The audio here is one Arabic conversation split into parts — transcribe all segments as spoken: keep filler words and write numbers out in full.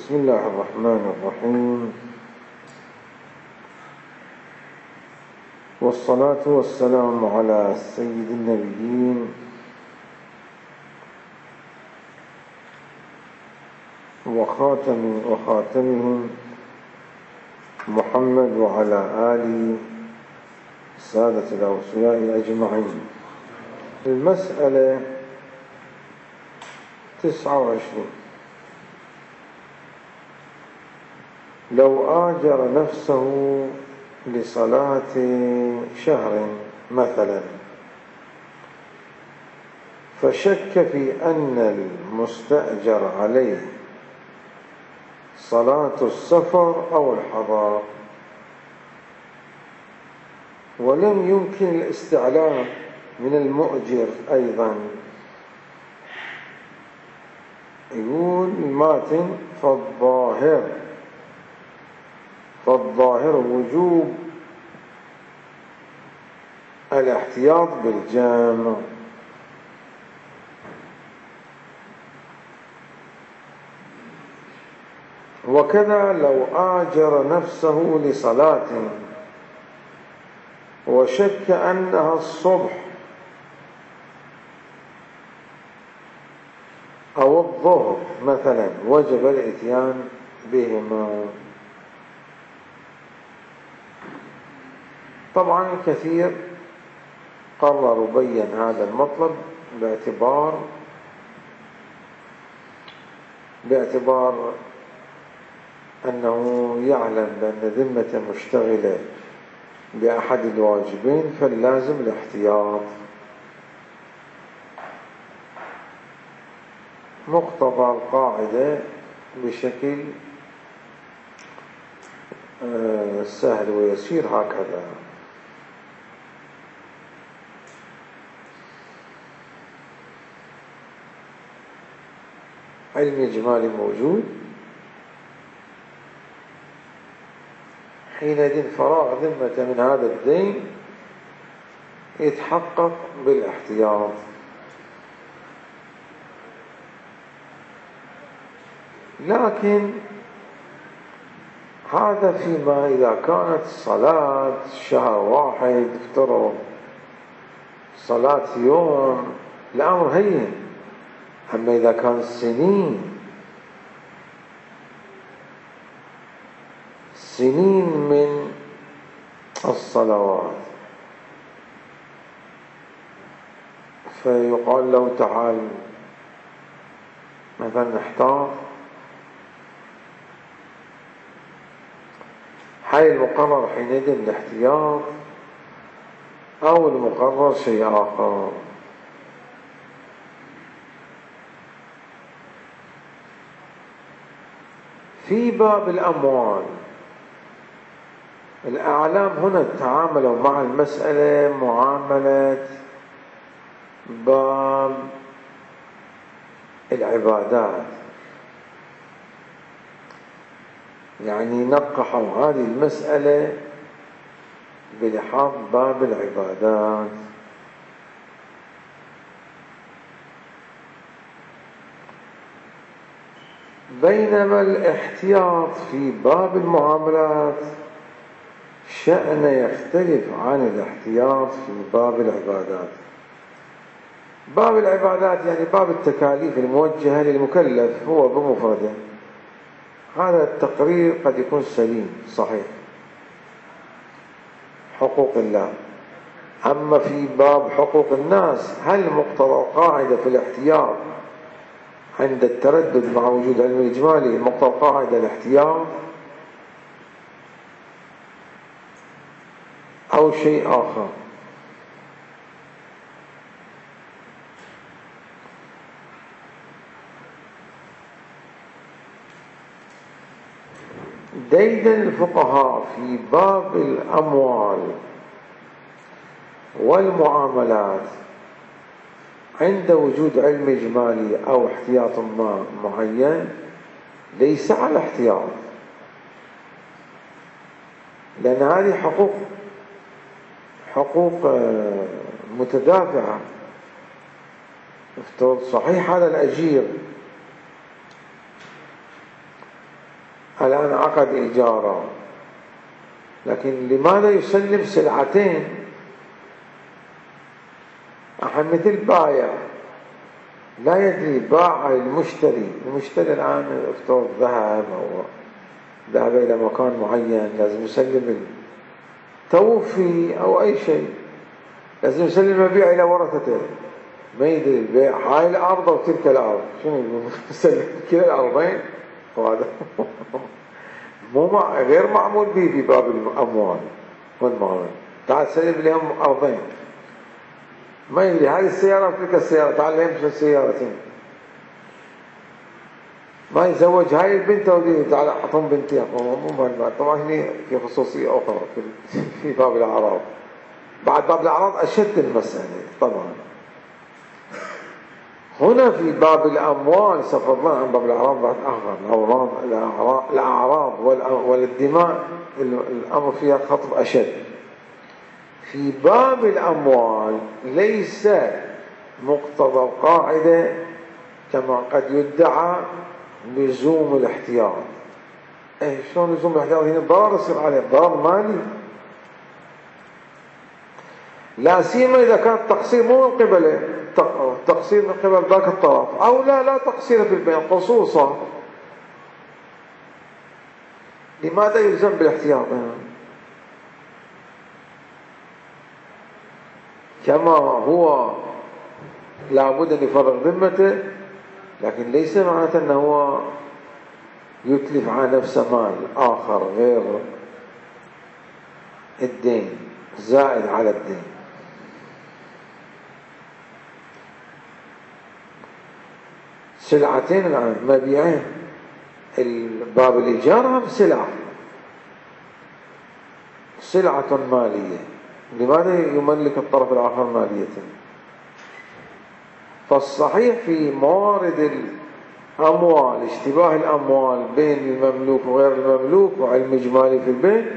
بسم الله الرحمن الرحيم، والصلاة والسلام على سيد النبيين وخاتم وخاتمهم محمد وعلى آله سادة الأوصياء أجمعين. المسألة تسعة وعشرين: لو آجر نفسه لصلاة شهر مثلا، فشك في أن المستأجر عليه صلاة السفر أو الحضر، ولم يمكن الاستعلام من المؤجر أيضا. يقول الماتن: فالظاهر فالظاهر وجوب الاحتياط بالجامع. وكذا لو آجر نفسه لصلاة وشك أنها الصبح أو الظهر مثلا، وجب الإتيان بهما. طبعا كثير قرر وبين هذا المطلب باعتبار باعتبار أنه يعلم بأن ذمة مشتغلة بأحد الواجبين، فاللازم الاحتياط. مقتضى القاعدة بشكل سهل ويسير هكذا: علم إجمالي موجود، حينئذ فراغ ذمة من هذا الدين يتحقق بالاحتياط. لكن هذا فيما إذا كانت صلاة شهر واحد، افترض صلاة يوم، الأمر هين. أما إذا كان سنين سنين من الصلوات، فيقال له: تعال مثلا نحتاط. هل المقرر حينئذ الاحتياط أو المقرر شيء آخر؟ في باب الأموال، الأعلام هنا تعاملوا مع المسألة معاملة باب العبادات، يعني نقحوا هذه المسألة بلحاظ باب العبادات. بينما الاحتياط في باب المعاملات شأن يختلف عن الاحتياط في باب العبادات. باب العبادات يعني باب التكاليف الموجهة للمكلف هو بمفرده، هذا التقرير قد يكون سليم صحيح، حقوق الله. أما في باب حقوق الناس، هل مقتضى قاعدة في الاحتياط عند التردد مع وجود علم الإجمالي مقتضى قاعدة الاحتياط أو شيء آخر؟ ديدن الفقهاء في باب الأموال والمعاملات عند وجود علم إجمالي أو احتياط ما معين ليس على احتياط، لأن هذه حقوق حقوق متدافعة. افترض صحيح هذا الأجير الآن عقد إيجاره، لكن لماذا يسلم سلعتين؟ أحد مثل بايع لا يدري، باع المشتري، المشتري الآن افترض ذهب أو ذهب إلى مكان معين، لازم يسلم توفي أو أي شيء، لازم يسلم المبيع إلى ورثته، ما يدري البيع هاي الأرض وتلك الأرض، شنو يقول؟ يسلم كلا الأرضين، وهذا مو مع غير معمول به في باب الأموال والمال. تعال سلم لهم أرضين، ما يدري هذه السيارة وتلك السيارة، تعال يمشي السيارتين، ما يتزوج هاي البنت ودي تعال أعطهم بنتي، مو طبعا هنا في خصوصية أخرى في باب الأعراض. بعد باب الأعراض أشد المسألة طبعا. هنا في باب الأموال سفضنا عن باب الأعراض بعد آخر، الأوراض الأعراض والدماء الأمر فيها خطب أشد. في باب الأموال ليس مقتضى القاعدة كما قد يدعى لزوم الاحتياط. ايه شلون لزوم الاحتياط؟ هنا ضرر يصير عليه، ضرر مالي، لا سيما إذا كان التقصير مو من قبله، تقصير من قبل ذاك الطرف، أو لا لا تقصير في البيع خصوصا. لماذا يلزم بالاحتياط؟ كما هو لابد أن يفرغ ذمته، لكن ليس معناته أنه هو يتلف على نفسه مال آخر غير الدين، زائد على الدين. سلعتين الآن مبيعين، باب الإيجار هم سلعة، سلعة مالية، لماذا يملك الطرف الآخر مالية؟ فالصحيح في موارد الأموال اشتباه الأموال بين المملوك وغير المملوك وعلم إجمالي في البيت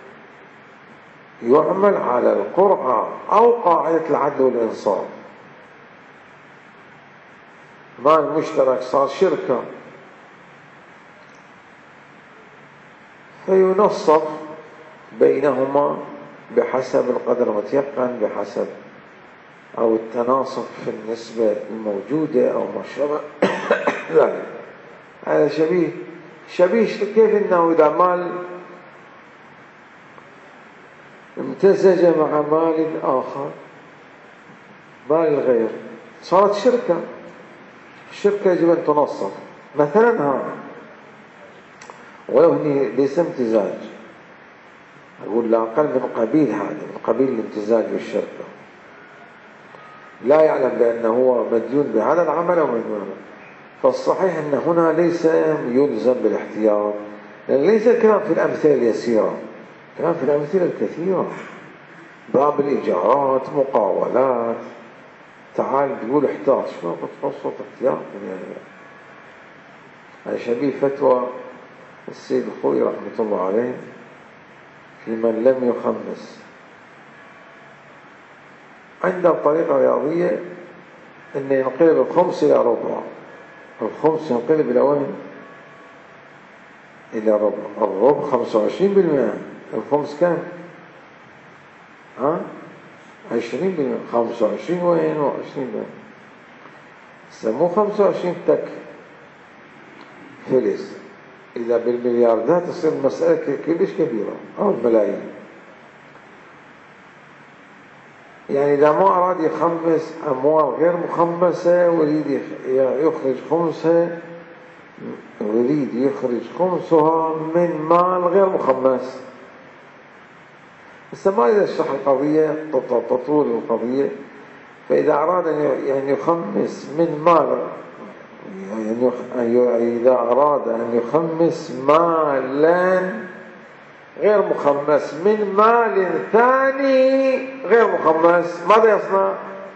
يعمل على القرعة أو قاعدة العدل والإنصاف. مال مشترك صار شركة، فينصف بينهما بحسب القدر المتيقن، بحسب أو التناصف في النسبة الموجودة أو ما شابه ذلك. هذا شبيه شبيه كيف أنه إذا مال امتزج مع مال آخر، مال الغير، صارت شركة، الشركة يجب أن تنصف مثلا هذا، ولو هني ليس امتزاج، أقول لا أقل من قبيل هذا، من قبيل الامتزاج بالشركة، لا يعلم بأنه هو مديون بهذا العمل أو مديون. فالصحيح أن هنا ليس يلزم بالاحتياط، لأن ليس الكلام في الأمثلة اليسيرة، الكلام في الأمثلة الكثيرة، باب الإيجارات، مقاولات، تعال تقول احتاط، شنو بتفصل احتياط يعني؟ هذا شبيه فتوى السيد الخوي رحمة الله عليه في من لم يخمس. عنده طريقة رياضية أن ينقلب الخمس إلى ربع، الخمس ينقلب إلى وين؟ إلى ربع، الربع خمسة وعشرين بالمئة، الخمس كم؟ ها؟ عشرين بالمئة، خمسة وعشرين وين وعشرين بالمئة، سموه خمسة وعشرين تك فلس، إذا بالملياردات تصير المسألة كلش كبيرة أو الملايين. يعني إذا ما أراد يخمس أموال غير مخمسة ويريد يخرج خمسها، يريد يخرج خمسها من مال غير مخمس. بس ما إذا اشرح القضية تطول القضية. فإذا أراد أن يخمس من مال، يعني إذا أراد أن يخمس مالا غير مخمس من مال ثاني غير مخمس، ماذا يصنع؟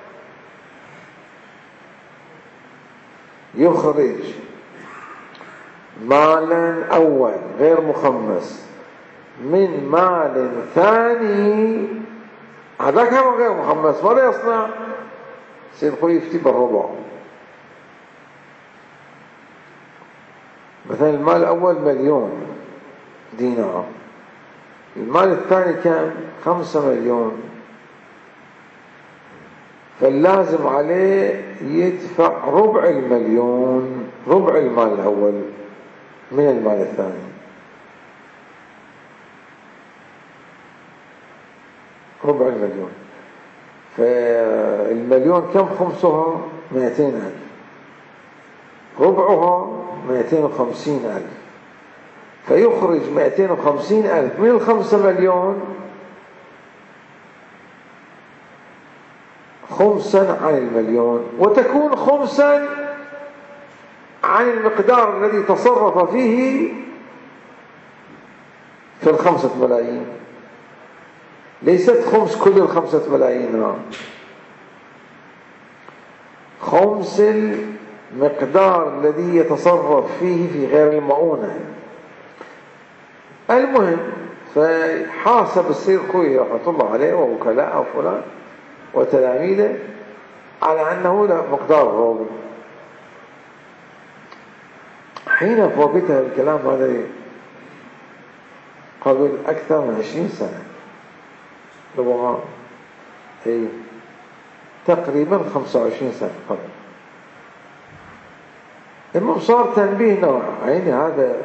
يخرج مالا أول غير مخمس من مال ثاني هذاك هو غير مخمس، ماذا يصنع؟ سيدخل يفتي بالربع. مثلا المال الأول مليون، دينار. المال الثاني كم؟ خمسة مليون. فاللازم عليه يدفع ربع المليون، ربع المال الأول من المال الثاني، ربع المليون. فالمليون كم خمسها؟ مئتين ألف، ربعها مئتين وخمسين ألف، فيخرج مئتين وخمسين ألف من الخمسة مليون خمسا عن المليون، وتكون خمسا عن المقدار الذي تصرف فيه في الخمسة ملايين. ليست خمس كل الخمسة ملايين، لا، خمس المقدار الذي يتصرف فيه في غير المؤونة. المهم، فحاسب السيد خوي رحمة الله عليه ووكلاء وفلان وتلاميذه على أنه لا مقدار الربع. حين فوقتها الكلام هذا قبل أكثر من عشرين سنة، ربما أي تقريبا خمسة وعشرين سنة قبل. المهم صار تنبيه نوع عيني هذا،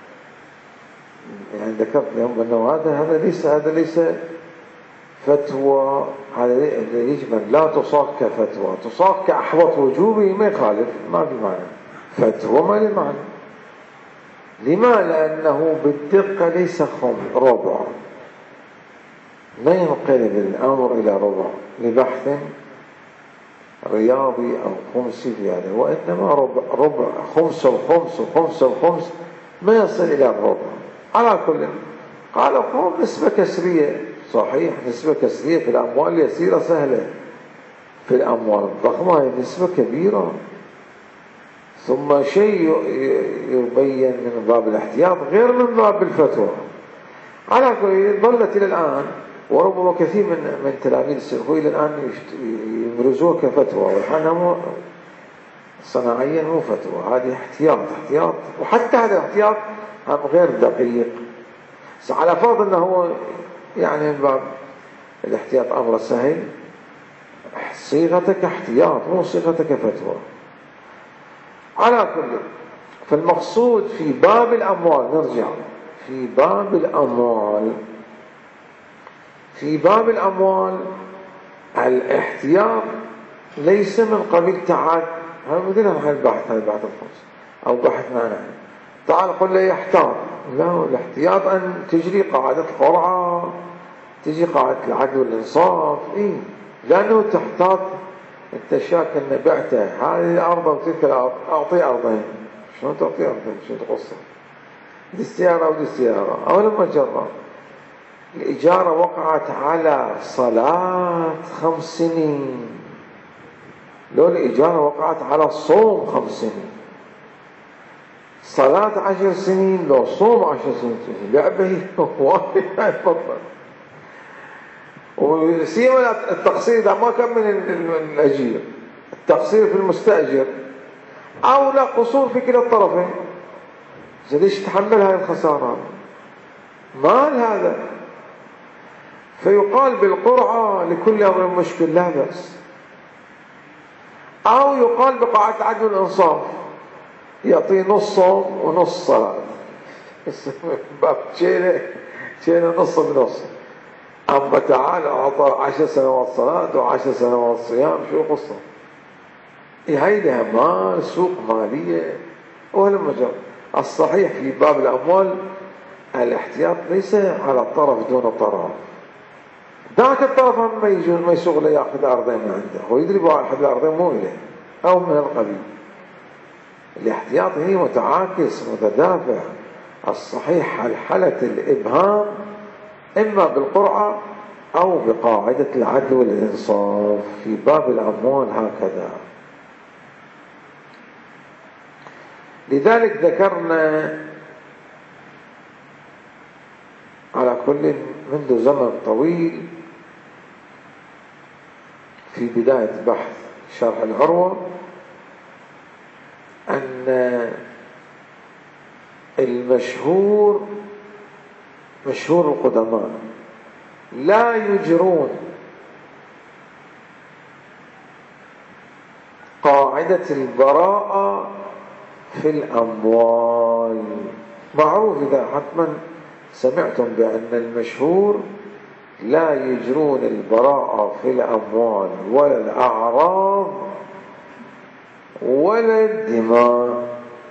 يعني ذكرت لهم أنه هذا هذا ليس هذا ليس فتوى، هذا يجب أن لا تصاغ كفتوى، تصاغ كأحوط وجوبه ما يخالف، ما في معنى فتوى، ما له معنى. لما؟ لأنه بالدقة ليس خم ربع، ما ينقلب الأمر إلى ربع لبحث رياضي أو خمسي في هذا، وإنما ربع, ربع خمس وخمس وخمس وخمس ما يصل إلى الربع. على كل قال قوم نسبة كسرية، صحيح نسبة كسرية في الأموال يسيرة سهلة، في الأموال الضخمة هي نسبة كبيرة. ثم شيء يبين من باب الاحتياط غير من باب الفتوى. على كل ظلت إلى الآن، وربما كثير من من تلاميذ السلفوي إلى الآن يبرزوها كفتوى، وحنا صناعيا مو فتوى، هذه احتياط احتياط، وحتى هذا الاحتياط هم غير دقيق. على فرض أنه هو يعني من باب الاحتياط أمر سهل، صيغتك احتياط مو صيغتك فتوى. على كل، فالمقصود في باب الأموال، نرجع في باب الأموال، في باب الأموال الاحتياط ليس من قبيل تعال هذا مثل هذا البحث، هذا البحث الخمس أو بحث معنى تعال قل لي يحتاط. لا، الاحتياط أن تجري قاعدة القرعة، تجي قاعدة العدل والإنصاف، إيه؟ لأنه تحتاط. أنت شاك أن بعته هذه الأرض وتلك الأرض، أعطي أرضين، شلون تعطي أرضين؟ شلون تقصر؟ دي السيارة ودي السيارة، أو لما جرى الإجارة وقعت على صلاة خمس سنين، لو الإجارة وقعت على صوم خمس سنين، صلاة عشر سنين، لو صوم عشر سنين، لعبة واحد بطل. وسيما التقصير ده ما كان من الأجير، التقصير في المستأجر، أو لا قصور في كلا الطرفين. ليش تحمل هاي الخسارة؟ مال هذا. فيقال بالقرعة لكل أمر مشكل لا بأس، أو يقال بقاعدة العدل والإنصاف، يعطي نص صوم ونص صلاة، باب شيله شيله نص بنص. أما تعال أعطى عشر سنوات صلاة وعشر سنوات صيام، شو قصة؟ هاي لها مال، سوق مالية ولا مجال. الصحيح في باب الأموال الاحتياط ليس على الطرف دون طرف. ذاك الطرف ما يجوز ما يسوق له ياخذ أرضين من عنده، هو يدري واحد الأرضين مو إليه أو من القبيل. الاحتياط هي متعاكس متدافع. الصحيح حالة الإبهام إما بالقرعة أو بقاعدة العدل والإنصاف في باب الأموال هكذا. لذلك ذكرنا على كل منذ زمن طويل في بداية بحث شرح العروة أن المشهور مشهور القدماء لا يجرون قاعدة البراءة في الأموال. معروف إذا حتما سمعتم بأن المشهور لا يجرون البراءة في الأموال ولا الأعراض ولا الدماء.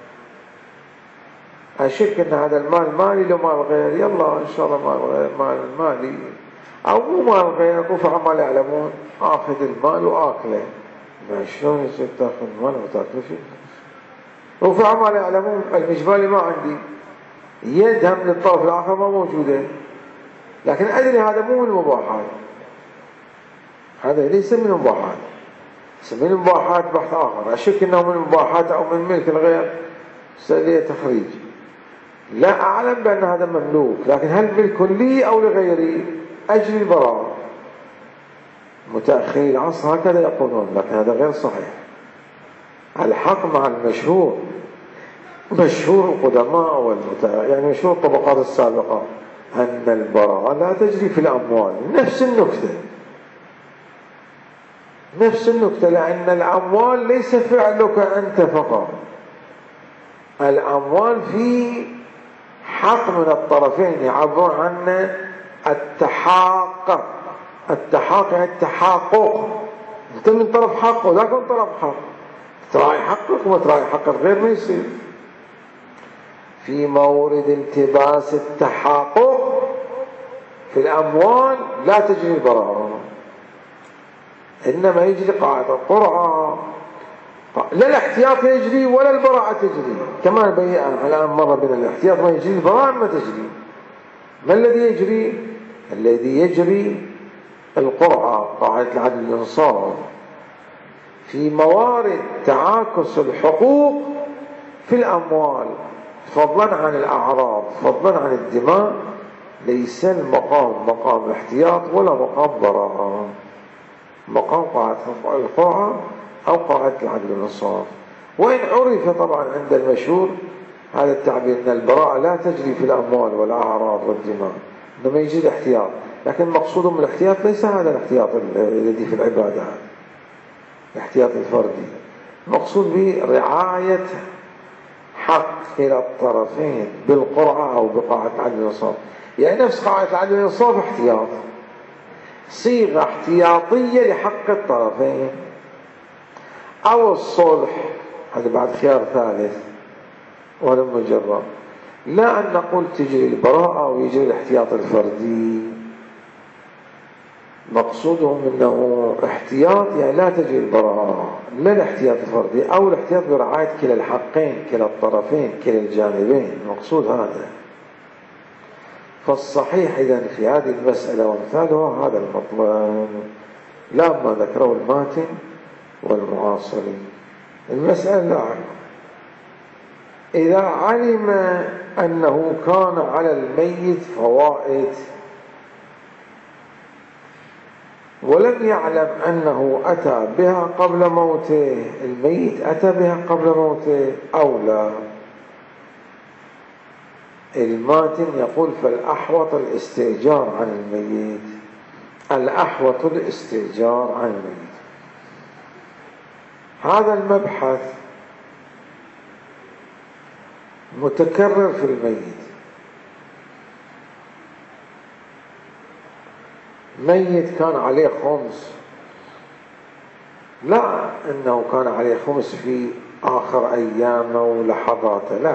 أشك أن هذا المال مالي لو مال غير، يلا إن شاء الله مال غير مال مالي أو مو مال غير، رفع ما يعلمون آخذ المال وآكله. ما شلون يصير تاخذ مال وتاكله شيء؟ رفع ما يعلمون. المجبالي ما عندي يدهم للطرف الآخر ما موجودة، لكن أدري هذا مو من المباحات، هذا ليس من المباحات، من المباحات بحث آخر. أشك أنه من المباحات أو من ملك الغير سأليه تخريج. لا أعلم بأن هذا مملوك، لكن هل ملك لي أو لغيري؟ أجري البراءة. متأخري العصر هكذا يقولون، لكن هذا غير صحيح. الحق مع المشهور، مشهور القدماء والمتأ... يعني مشهور الطبقات السابقة أن البراءة لا تجري في الأموال. نفس النكتة نفس النكتة لأن الأموال ليس فعلك أنت فقط، الأموال في حق من الطرفين يعبرون عنه التحاق. التحاق يعني التحاقق، أنت من طرف حق وذاك من طرف حق، تراعي حقك وما تراعي حق الغير ما يصير. في مورد التباس التحاقق في الأموال لا تجري البراءة، إنما يجري قاعدة القرعة. لا الاحتياط يجري ولا البراءة تجري، كما بيان الآن مرة بين الاحتياط ما يجري البراءة ما تجري. ما الذي يجري؟ الذي يجري القرعة، قاعدة العدل والإنصاف في موارد تعاكس الحقوق في الأموال، فضلا عن الأعراض فضلا عن الدماء. ليس المقام مقام احتياط ولا مقام براءة، مقام قاعدة القرعة أو قاعدة العدل والإنصاف. وإن عرف طبعا عند المشهور هذا التعبير أن البراءة لا تجري في الأموال والأعراض والدماء، إنما يجري الاحتياط، لكن مقصود من الاحتياط ليس هذا الاحتياط الذي في العبادات، الاحتياط الفردي. مقصود به رعاية حق كلا الطرفين بالقرعة أو بقاعدة العدل والإنصاف. يعني نفس قاعدة العدل والإنصاف احتياط، صيغة احتياطية لحق الطرفين. أو الصلح، هذا بعد خيار ثالث ولا مجرد. لا أن نقول تجري البراءة ويجري الاحتياط الفردي، مقصودهم أنه احتياط يعني لا تجري البراءة، لا الاحتياط الفردي أو الاحتياط برعاية كلا الحقين كلا الطرفين كلا الجانبين، مقصود هذا. فالصحيح إذن في هذه المسألة وامثالها هذا المطلب، لا ما ذكره الماتن والمعاصرين. المسألة لا علم. إذا علم أنه كان على الميت فوائد ولم يعلم أنه أتى بها قبل موته، الميت أتى بها قبل موته أو لا، الماتن يقول فالأحوط الاستئجار عن الميت، الأحوط الاستئجار عن الميت. هذا المبحث متكرر في الميت. ميت كان عليه خمس، لا أنه كان عليه خمس في آخر أيامه ولحظاته، لا،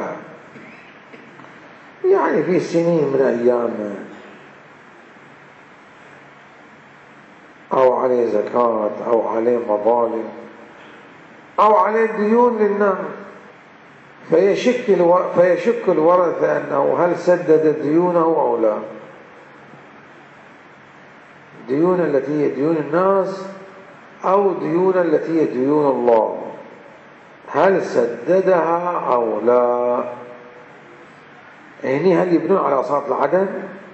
يعني في سنين من أيامه، أو عليه زكاة أو عليه مظالم أو عليه ديون للناس، فيشك الو... فيشك الورثة أنه هل سدد ديونه أو لا، ديون التي هي ديون الناس أو ديون التي هي ديون الله، هل سددها أو لا. يعني هل يبنون على أصالة العدم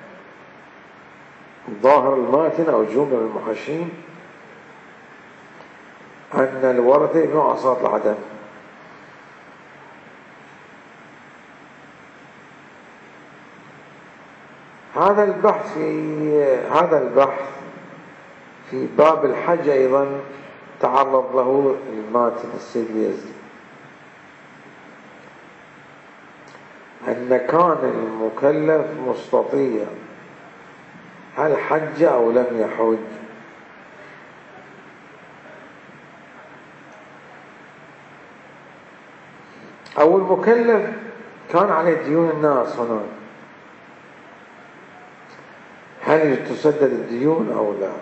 ظاهر الماتن أو جملة المحشين أن الورثة يبنون على أصالة العدم، هذا البحث في هذا البحث في باب الحج أيضا تعرض له الماتن السيد اليزدي، أن كان المكلف مستطيع هل حج أو لم يحج، أو المكلف كان عليه ديون الناس هناك، هل تسدد الديون أو لا؟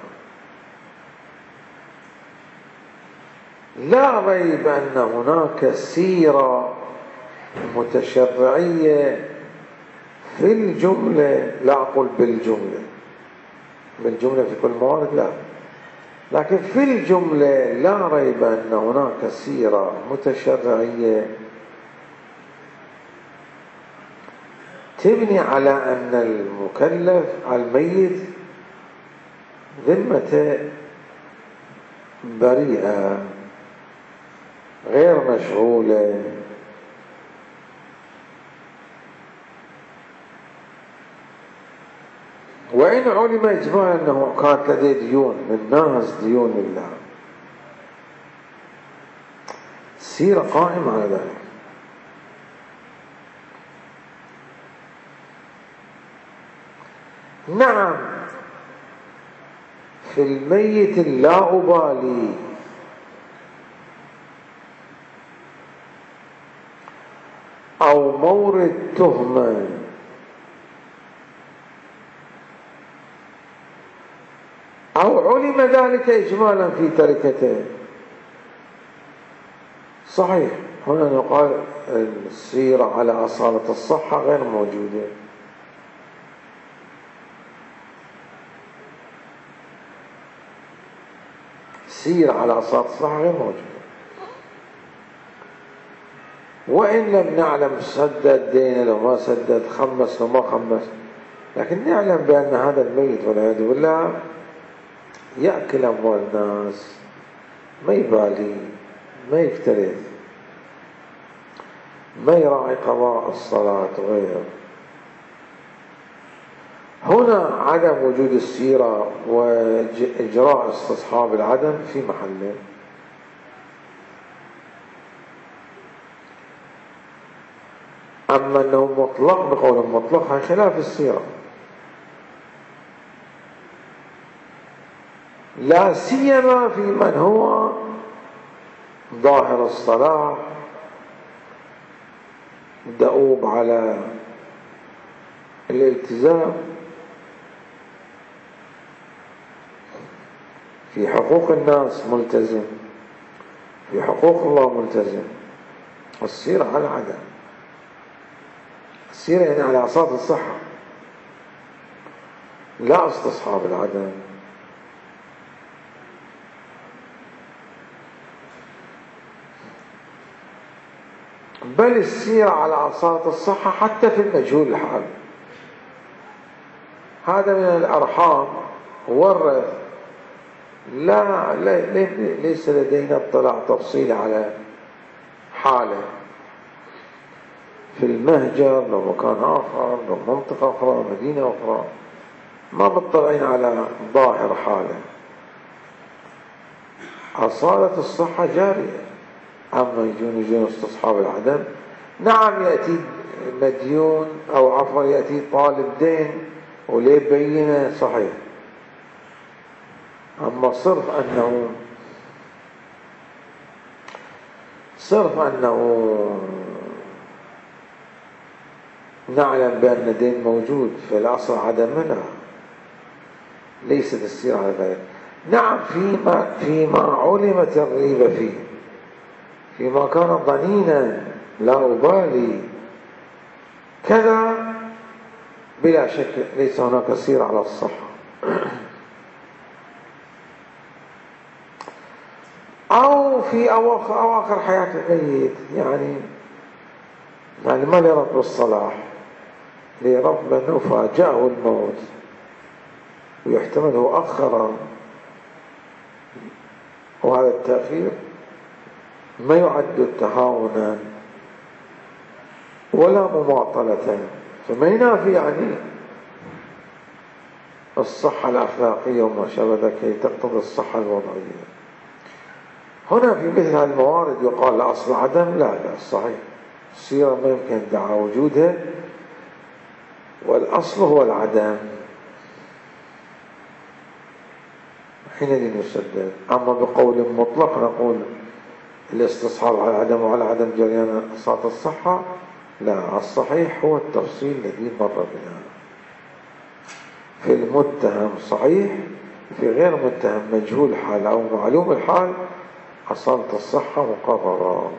لا ريب أن هناك سيرة متشرعية في الجملة، لا أقول بالجملة، بالجملة في كل موارد لا، لكن في الجملة لا ريب أن هناك سيرة متشرعية تبني على أن المكلف الميت ذمته بريئة غير مشغولة، وإن علم إجمالا أنه كانت لديه ديون من ناس ديون لله، السيرة قائمة على ذلك. نعم في الميت لا أبالي أو مورد تهمة أو علم ذلك إجمالا في تركته، صحيح هنا نقال السيرة على أصالة الصحة غير موجودة، السيرة على أصالة الصحة غير موجودة، وإن لم نعلم سدد دين لو ما سدد، خمس لو ما خمس، لكن نعلم بأن هذا الميت والعياذ بالله يأكل أموال الناس، ما يبالي، ما يفترض، ما يراعي قضاء الصلاة وغيره. هنا عدم وجود السيرة وإجراء استصحاب العدم في محله. أما أنه مطلق بقول مطلق هي خلاف السيرة، لا سيما في من هو ظاهر الصلاح دؤوب على الالتزام في حقوق الناس، ملتزم في حقوق الله، ملتزم. السيرة على عدم، السيرة يعني على أساس الصحة لا استصحاب العدم. بل السيرة على أساس الصحة حتى في المجهول الحال، هذا من الأرحام ورث لا, لا ليس لدينا اطلاع تفصيلي على حاله في المهجر لو مكان آخر لو منطقة أخرى مدينة أخرى، ما مطلعين على ظاهر حاله. أصالة الصحة جارية. أما يجون يجون استصحاب العدم، نعم يأتي مديون أو عفوا يأتي طالب دين وليه بينه، صحيح. أما صرف أنه صرف أنه نعلم بأن الدين موجود في الأصل عدم، لا ليست السيرة على ذلك. نعم فيما, فيما علمت الريبة فيه، فيما كان ضنينا لا أبالي كذا، بلا شك ليس هناك سيرة على الصحة. أو في أواخر, أواخر حياة الميت، يعني يعني ما لرب الصلاح، لرب أنه فاجأه الموت ويحتمل هو أخر، وهذا التأخير ما يعد تهاونا ولا مماطلة، فما ينافي يعني الصحة الأخلاقية وما شابه ذلك كي تقتضي الصحة الوضعية. هنا في مثل هذه الموارد يقال لأصل عدم؟ لا لا، صحيح السيرة ما يمكن ادعاء وجودها، والأصل هو العدم، حينئذ يسدد. أما بقول مطلق نقول الاستصحاب على العدم وعلى عدم جريان صلاة الصحة، لا، الصحيح هو التفصيل الذي مر بنا. في المتهم صحيح، في غير متهم مجهول الحال أو معلوم الحال أصالة الصحة مقررة.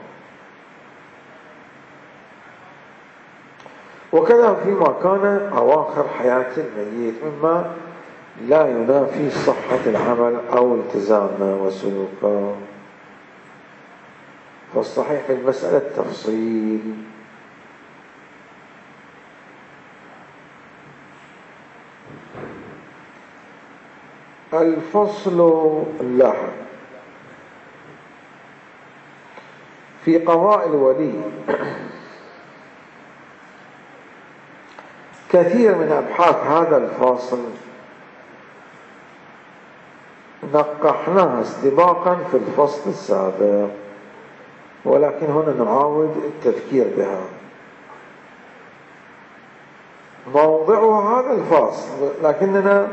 وكذا فيما كان أواخر حياة الميت مما لا ينافي صحة العمل أو التزامه وسلوكه، فالصحيح في المسألة التفصيل. الفصل اللاحق في قضاء الولي. كثير من أبحاث هذا الفاصل نقحناها استباقا في الفصل السابق، ولكن هنا نعاود التذكير بها. موضعها هذا الفاصل، لكننا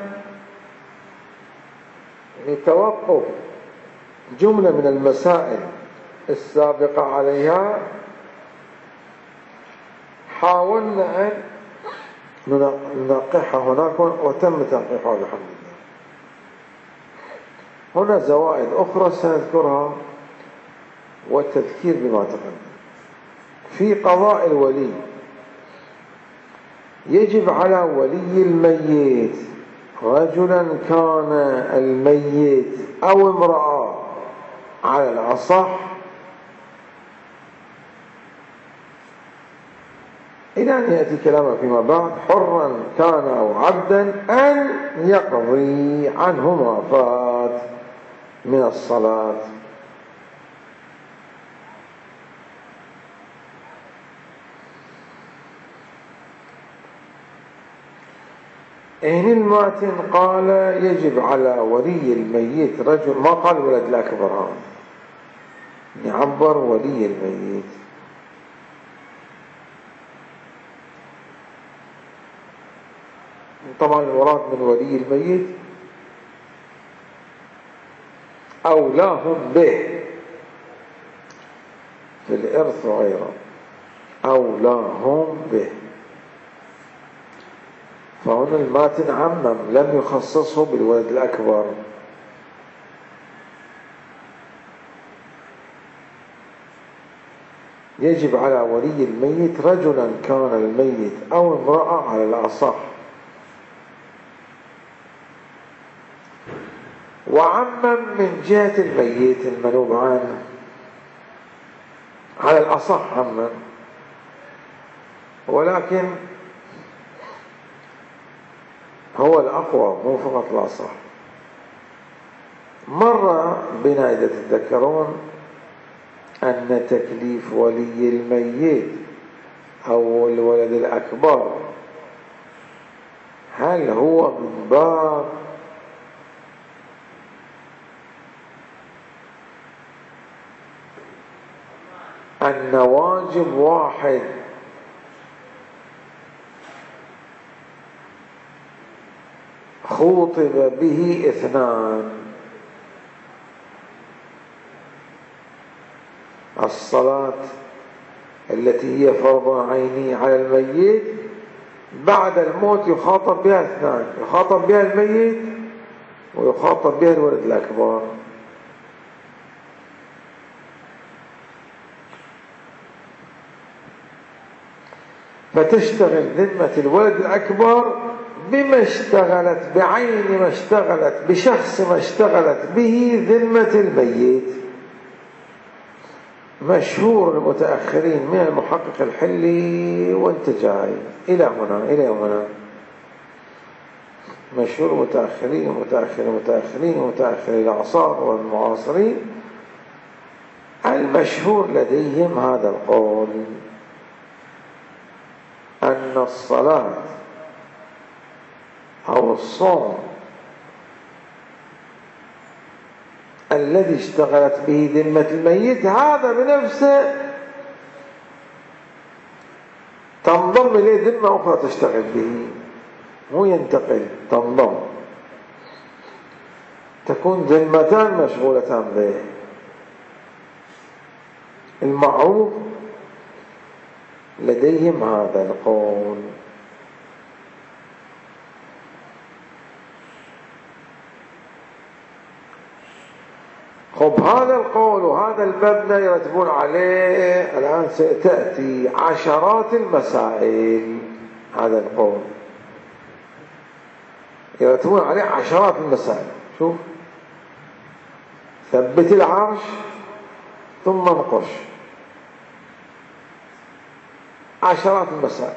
لتوقف جملة من المسائل السابقة عليها حاولنا أن ننقحها هناك، وتم تنقيحها الحمد لله. هنا زوائد أخرى سنذكرها والتذكير بما تقدم. في قضاء الولي يجب على ولي الميت رجلا كان الميت أو امرأة على الأصح إلى أن يأتي كلامه فيما بعد، حرا كان أو عبدا، أن يقضي عنه ما فات من الصلاة. إن الماتن قال يجب على ولي الميت رجل، ما قال ولد الأكبر، هذا يعبر ولي الميت. طبعا المراد من ولي الميت أولاهم به في الإرث وغيره، أولاهم به. فهنا الماتن عمم، لم يخصصه بالولد الأكبر. يجب على ولي الميت رجلا كان الميت أو امرأة على الأصح، وعمم من جهة الميت المنوب عنه على الأصح عمم، ولكن هو الأقوى مو فقط الأصح. مر بنا إذا تتذكرون أن تكليف ولي الميت أو الولد الأكبر هل هو من باب أن واجب واحد خوطب به اثنان، الصلاة التي هي فرض عيني على الميت بعد الموت يخاطب بها اثنان، يخاطب بها الميت ويخاطب بها الولد الأكبر. فتشتغل ذمة الولد الأكبر بما اشتغلت، بعين ما اشتغلت، بشخص ما اشتغلت به ذمة الميت. مشهور المتأخرين من المحقق الحلي وانت جاي إلى هنا إلى يومنا، مشهور متأخرين ومتأخرين ومتأخرين ومتأخرين الأعصار والمعاصرين، المشهور لديهم هذا القول أن الصلاة أو الصوم الذي اشتغلت به ذمة الميت، هذا بنفسه تنضم إليه ذمة أخرى تشتغل به، مو ينتقل، تنضم، تكون ذمتان مشغولتان به. المعروف لديهم هذا القول. خب هذا القول وهذا المبنى يرتبون عليه الآن ستأتي عشرات المسائل. هذا القول يرتبون عليه عشرات المسائل. شوف، ثبت العرش ثم انقش، عشرات المسائل.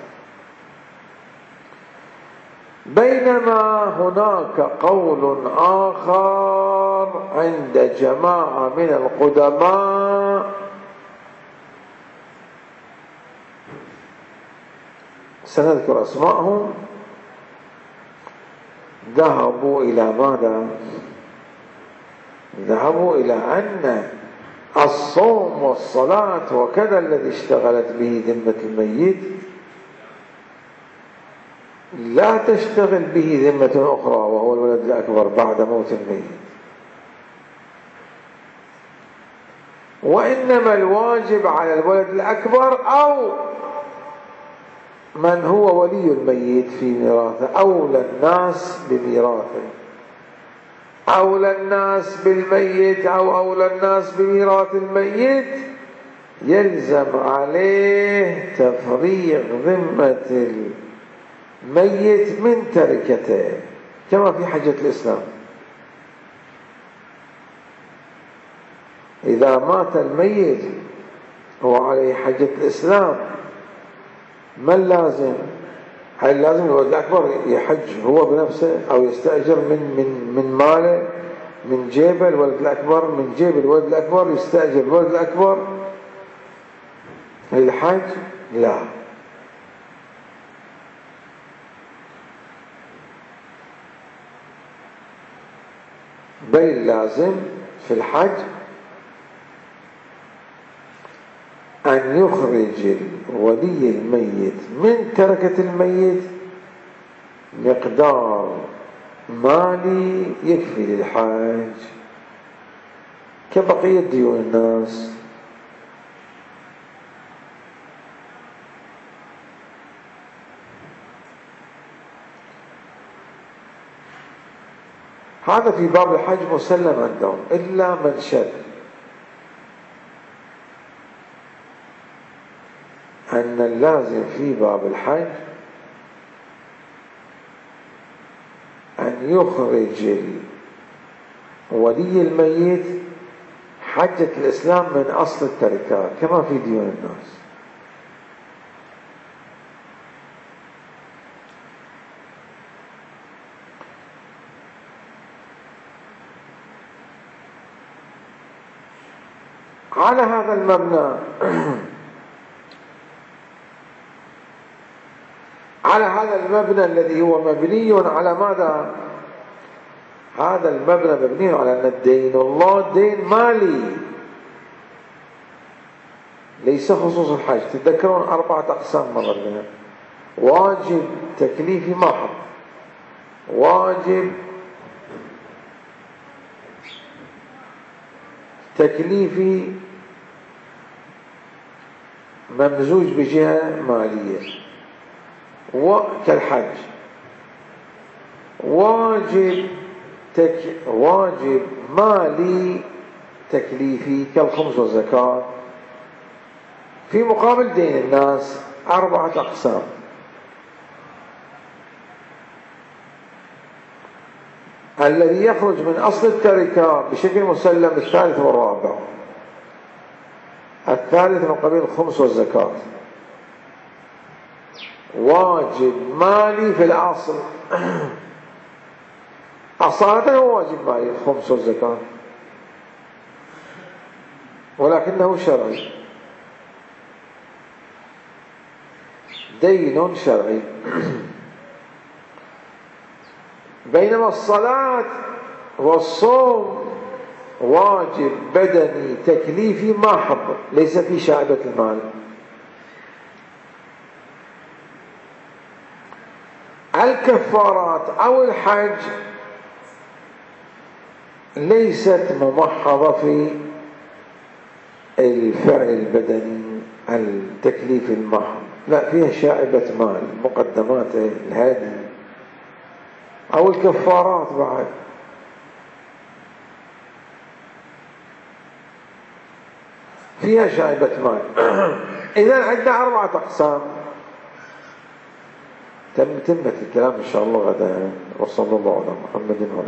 بينما هناك قول آخر عند جماعة من القدماء سنذكر أسماءهم، ذهبوا إلى ماذا؟ ذهبوا إلى أن الصوم والصلاة وكذا الذي اشتغلت به ذمة الميت لا تشتغل به ذمة أخرى وهو الولد الأكبر بعد موت الميت، وإنما الواجب على الولد الأكبر أو من هو ولي الميت في ميراثه، أولى الناس بميراثه، أولى الناس بالميت أو أولى الناس بميراث الميت، يلزم عليه تفريغ ذمة الميت من تركته كما في حجة الإسلام. إذا مات الميت هو عليه حجة الإسلام، ما اللازم؟ هل لازم الولد الأكبر يحج هو بنفسه أو يستأجر من من من ماله، من جيب الولد الأكبر، من جيب الولد الأكبر يستأجر الولد الأكبر للحج؟ لا، بل لازم في الحج أن يخرج ولي الميت من تركة الميت مقدار مالي يكفي للحاج كبقية ديون الناس. هذا في باب الحج مسلم عندهم، إلا من شد أن اللازم في باب الحج أن يخرج ولي الميت حجة الإسلام من أصل التركات كما في ديون الناس. على هذا المبنى على هذا المبنى الذي هو مبني على ماذا؟ هذا المبنى مبني على أن الدين الله دين مالي ليس خصوص الحج. تتذكرون أربعة أقسام مر بنا: واجب تكليفي محض، واجب تكليفي ممزوج بجهة مالية وكالحج، واجب تك... واجب مالي تكليفي كالخمس والزكاة، في مقابل دين الناس أربعة أقسام. الذي يخرج من أصل التركة بشكل مسلم الثالث والرابع. الثالث من قبيل الخمس والزكاة، واجب مالي في الأصل أصالة هو واجب مالي الخمس والزكاة، ولكنه شرعي، دين شرعي. بينما الصلاة والصوم واجب بدني تكليفي محض، ليس في شائبة المال. الكفارات أو الحج ليست ممحضة في الفعل البدني التكليف المحض، لا، فيها شائبة مال، مقدمات الهادي أو الكفارات بعد. فيها شائبة مال. إذن عندنا أربعة أقسام. تمت الكلام إن شاء الله غدا. وصلى الله على محمد وعلى